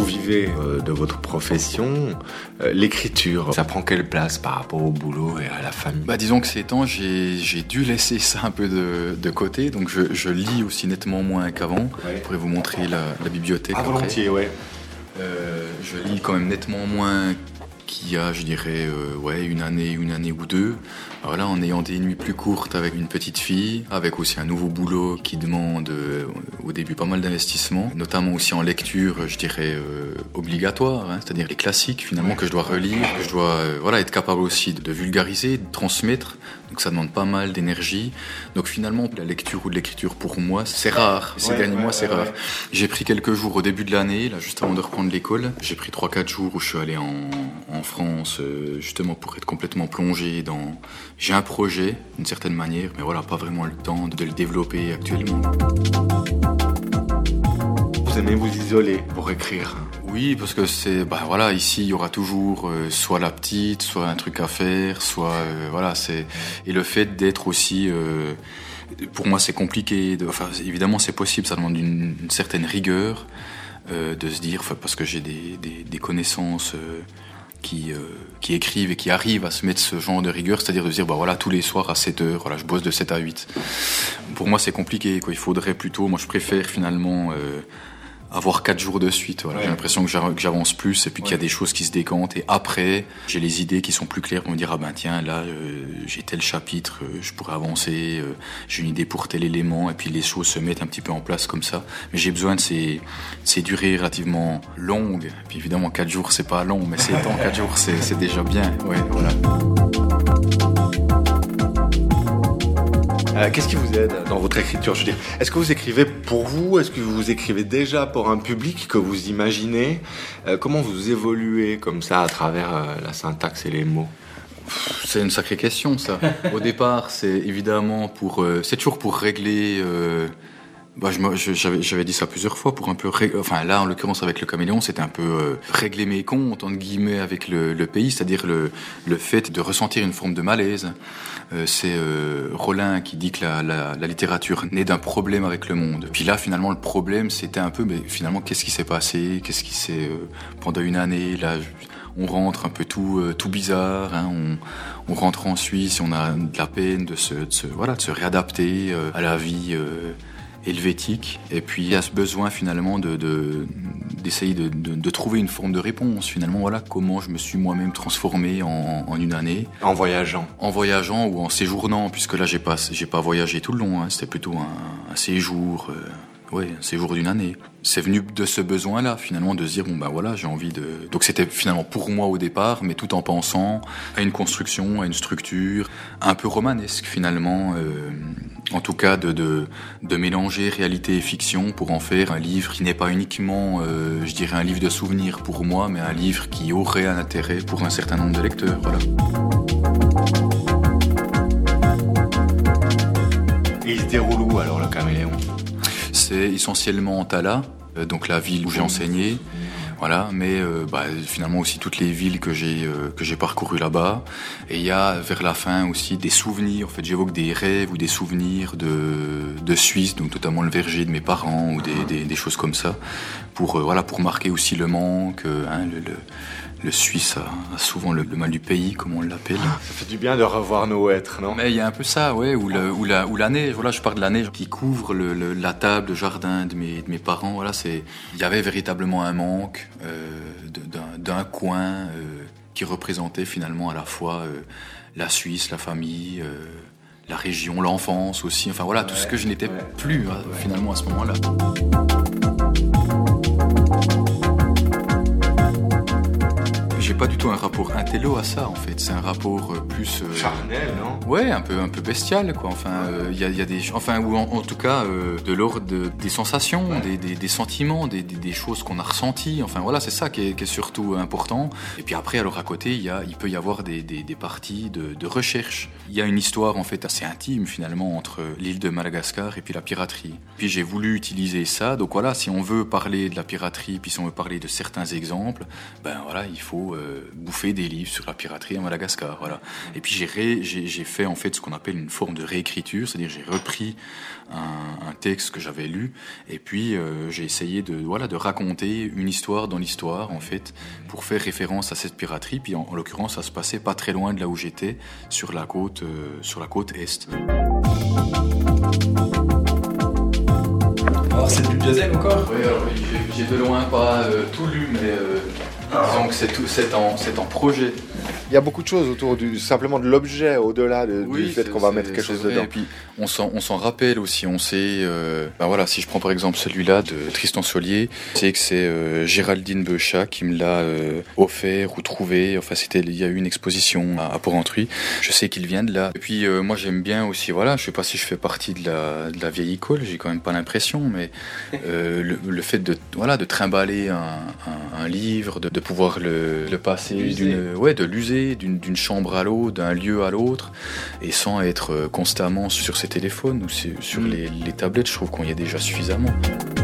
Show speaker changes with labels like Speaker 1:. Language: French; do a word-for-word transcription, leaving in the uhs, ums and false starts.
Speaker 1: vivez euh, de votre profession, euh, l'écriture, ça prend quelle place par rapport au boulot et à la famille?
Speaker 2: Bah, disons que ces temps, j'ai, j'ai dû laisser ça un peu de, de côté, donc je, je lis aussi nettement moins qu'avant.
Speaker 1: Ouais.
Speaker 2: Je pourrais vous montrer la, la bibliothèque.
Speaker 1: Ah,
Speaker 2: après.
Speaker 1: volontiers, ouais.
Speaker 2: Euh, je lis quand même nettement moins qu'il y a, je dirais, euh, ouais, une année, une année ou deux. Alors là, en ayant des nuits plus courtes avec une petite fille, avec aussi un nouveau boulot qui demande euh, au début pas mal d'investissement, notamment aussi en lecture, je dirais, euh, obligatoire, hein, c'est-à-dire les classiques finalement que je dois relire, que je dois euh, voilà, être capable aussi de vulgariser, de transmettre. Donc ça demande pas mal d'énergie. Donc finalement, la lecture ou de l'écriture pour moi, c'est rare. Ces
Speaker 1: ouais,
Speaker 2: derniers
Speaker 1: ouais,
Speaker 2: mois, c'est
Speaker 1: ouais,
Speaker 2: rare.
Speaker 1: ouais.
Speaker 2: J'ai pris quelques jours au début de l'année, là, juste avant de reprendre l'école. J'ai pris trois quatre jours où je suis allé en, en France, euh, justement pour être complètement plongé dans... J'ai un projet, d'une certaine manière, mais voilà, pas vraiment le temps de le développer actuellement.
Speaker 1: Vous aimez vous isoler pour écrire?
Speaker 2: Oui, parce que c'est, bah voilà, ici il y aura toujours euh, soit la petite, soit un truc à faire, soit euh, voilà, c'est et le fait d'être aussi, euh, pour moi c'est compliqué. De... Enfin, évidemment c'est possible, ça demande une, une certaine rigueur euh, de se dire, enfin, parce que j'ai des, des, des connaissances euh, qui euh, qui écrivent et qui arrivent à se mettre ce genre de rigueur, c'est-à-dire de se dire bah voilà tous les soirs à sept heures, voilà je bosse de sept à huit. Pour moi c'est compliqué quoi, il faudrait plutôt, moi je préfère finalement euh, avoir quatre jours de suite, voilà. Ouais. J'ai l'impression que j'avance plus et puis ouais. qu'il y a des choses qui se décantent et après j'ai les idées qui sont plus claires pour me dire ah ben tiens là euh, j'ai tel chapitre, euh, je pourrais avancer, euh, j'ai une idée pour tel élément et puis les choses se mettent un petit peu en place comme ça. Mais j'ai besoin de ces, ces durées relativement longues. Puis évidemment quatre jours c'est pas long, mais c'est temps quatre jours c'est, c'est déjà bien. Ouais, voilà.
Speaker 1: Euh, qu'est-ce qui vous aide dans votre écriture? Je veux dire, est-ce que vous écrivez pour vous? Est-ce que vous écrivez déjà pour un public que vous imaginez? euh, Comment vous évoluez comme ça à travers euh, la syntaxe et les mots?
Speaker 2: C'est une sacrée question ça. Au départ c'est évidemment pour... Euh, c'est toujours pour régler... Euh, Bah, je, je, j'avais, j'avais dit ça plusieurs fois pour un peu, ré... enfin là en l'occurrence avec le Caméléon, c'était un peu euh, régler mes comptes entre guillemets avec le, le pays, c'est-à-dire le, le fait de ressentir une forme de malaise. Euh, c'est euh, Rollin qui dit que la, la, la littérature naît d'un problème avec le monde. Puis là finalement le problème c'était un peu, mais finalement qu'est-ce qui s'est passé, qu'est-ce qui s'est euh, pendant une année là. Je... On rentre un peu tout, euh, tout bizarre, hein, on, on rentre en Suisse, on a de la peine de se, de se, voilà, de se réadapter euh, à la vie euh, helvétique. Et puis il y a ce besoin finalement de, de, d'essayer de, de, de trouver une forme de réponse. Finalement, voilà comment je me suis moi-même transformé en, en une année.
Speaker 1: En voyageant.
Speaker 2: En voyageant ou en séjournant, puisque là j'ai pas, j'ai pas voyagé tout le long, hein, c'était plutôt un, un séjour... Euh, Oui, un séjour d'une année. C'est venu de ce besoin-là, finalement, de se dire, bon ben voilà, j'ai envie de... Donc c'était finalement pour moi au départ, mais tout en pensant à une construction, à une structure, un peu romanesque finalement, euh, en tout cas de, de, de mélanger réalité et fiction pour en faire un livre qui n'est pas uniquement, euh, je dirais, un livre de souvenirs pour moi, mais un livre qui aurait un intérêt pour un certain nombre de lecteurs, voilà.
Speaker 1: Et il se déroule où alors, le Caméléon ?
Speaker 2: C'est essentiellement Tala, euh, donc la ville où j'ai enseigné, voilà, mais euh, bah, finalement aussi toutes les villes que j'ai euh, que j'ai parcourues là-bas. Et il y a vers la fin aussi des souvenirs. En fait, j'évoque des rêves ou des souvenirs de de Suisse, donc notamment le verger de mes parents ou des des, des choses comme ça, pour euh, voilà pour marquer aussi le manque. Euh, hein, le, le Le Suisse a, a souvent le, le mal du pays, comme on l'appelle.
Speaker 1: Ça fait du bien de revoir nos êtres, non ?
Speaker 2: Mais il y a un peu ça, ouais, ou, le, ou, la, ou la neige. Voilà, je parle de la neige qui couvre le, le, la table, le jardin de mes, de mes parents. Voilà, c'est, il y avait véritablement un manque euh, de, d'un, d'un coin euh, qui représentait finalement à la fois euh, la Suisse, la famille, euh, la région, l'enfance aussi. Enfin voilà, ouais, tout ce que je n'étais ouais, plus ouais. euh, finalement à ce moment-là. J'ai pas du tout un rapport intello à ça en fait, c'est un rapport euh, plus euh,
Speaker 1: charnel, non ?
Speaker 2: Ouais, un peu un peu bestial quoi. Enfin, il euh, y a il y a des enfin ou en, en tout cas euh, de l'ordre de, des sensations, ouais. des, des des sentiments, des, des des choses qu'on a ressenties. Enfin voilà, c'est ça qui est qui est surtout important. Et puis après alors à côté, il y a il peut y avoir des des des parties de de recherche. Il y a une histoire en fait assez intime finalement entre l'île de Madagascar et puis la piraterie. Puis j'ai voulu utiliser ça. Donc voilà, si on veut parler de la piraterie, puis si on veut parler de certains exemples, ben voilà, il faut Euh, bouffer des livres sur la piraterie à Madagascar, voilà. Et puis j'ai, ré, j'ai, j'ai fait en fait ce qu'on appelle une forme de réécriture, c'est-à-dire j'ai repris un, un texte que j'avais lu, et puis euh, j'ai essayé de, voilà, de raconter une histoire dans l'histoire, en fait, pour faire référence à cette piraterie. Puis en, en l'occurrence, ça se passait pas très loin de là où j'étais, sur la côte, euh, sur la côte est.
Speaker 3: Alors c'est du diesel encore ?
Speaker 2: Oui, alors, j'ai, j'ai de loin pas euh, tout lu, mais euh, disons que c'est, tout, c'est, en, c'est en projet.
Speaker 1: Il y a beaucoup de choses autour du, simplement de l'objet, au-delà de,
Speaker 2: oui,
Speaker 1: du fait qu'on va mettre quelque chose
Speaker 2: vrai.
Speaker 1: dedans.
Speaker 2: Et puis on s'en, on s'en rappelle aussi, on sait, euh, ben voilà, si je prends par exemple celui-là de Tristan Solier, c'est que c'est euh, Géraldine Beuchat qui me l'a euh, offert ou trouvé. Enfin, c'était, il y a eu une exposition à, à Porrentruy. Je sais qu'il vient de là. Et puis euh, moi j'aime bien aussi, voilà, je sais pas si je fais partie de la, de la vieille école, j'ai quand même pas l'impression, mais euh, le, le fait de, voilà, de trimballer un, un, un livre, de, de pouvoir le, le passer d'une, ouais, de l'user. D'une, d'une chambre à l'autre, d'un lieu à l'autre, et sans être constamment sur ses téléphones ou sur les, les tablettes, je trouve qu'on y est déjà suffisamment.